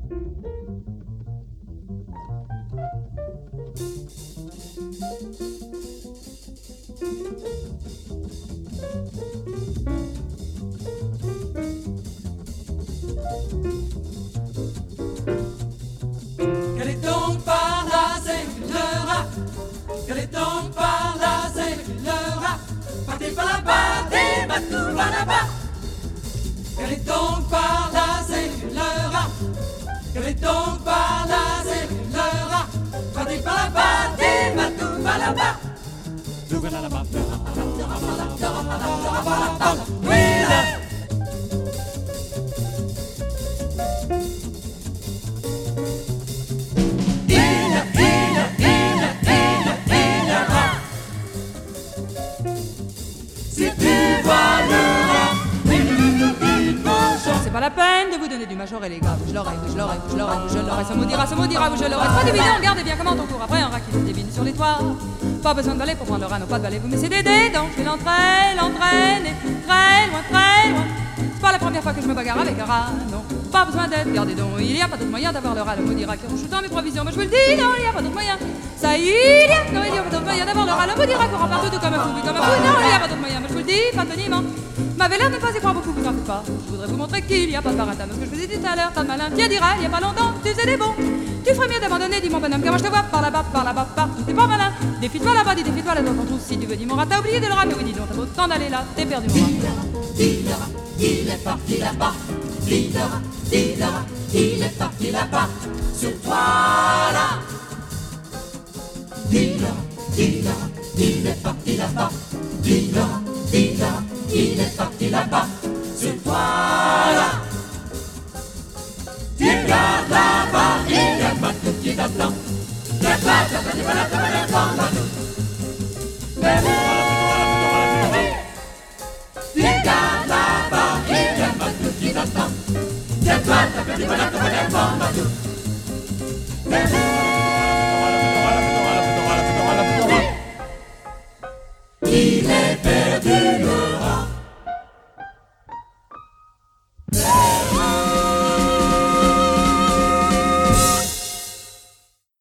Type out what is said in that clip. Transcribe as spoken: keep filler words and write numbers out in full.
Qu'elle est donc par là, c'est le rat. Qu'elle est donc par là, c'est le rat. Partez par là-bas, des bateaux par là-bas. Qu'elle est donc par là, c'est le rat. Qu'elle est donc par là, c'est le rat. Partez par là-bas, des bateaux par là-bas. Oui, là. C'est pas la peine de vous donner du majorer les gars. Je l'aurai, je l'aurai, je l'aurai, je l'aurai. Ça maudira, ça maudira, je l'aurai. Pas d'évident, regardez bien comment on court après un rat qui débine sur les toits. Pas besoin de balai pour prendre le rat, non pas de balai. Vous mettez des dés, donc je l'entraîne, l'entraîne, et très loin, très loin. C'est pas la première fois que je me bagarre avec un rat, non. Pas besoin d'aide, regardez donc, il y a pas d'autre moyen d'avoir le rat. Le maudit rat qui rouge dans mes provisions. Mais je vous le dis, non, il y a pas d'autre moyen. Ça, il y a, non, il y a pas d'autre moyen d'avoir le rat. Le maudit rat court partout tout comme un fou, oui, comme un fou. Non, il y a pas d'autre moyen. Mais je vous le dis, Fantoniment. M'avait l'air de ne pas y croire beaucoup, vous en faites pas. Je voudrais vous montrer qu'il n'y a pas de baratin. Ce que je vous ai dit tout à l'heure, tas de malin, tiens, dira, il y a pas longtemps, tu faisais des bons. Tu ferais mieux d'abandonner, dit mon bonhomme, car moi je te vois par là-bas, par là-bas, partout, t'es pas malin. Défile-toi là-bas, dis défile-toi là-dedans, ton trou, si tu veux, dis mon rat, t'as oublié de le rat, mais oui, dis donc, t'as beau t'en aller là, t'es perdu, mon rat. Dis le rat, il est parti là-bas. Dis le rat, dis le rat, il est parti là-bas. Sur toi là. Dis le rat, dis le rat, il est parti là-bas. Dis le rat, dis le rat, il est parti là-bas. Sur toi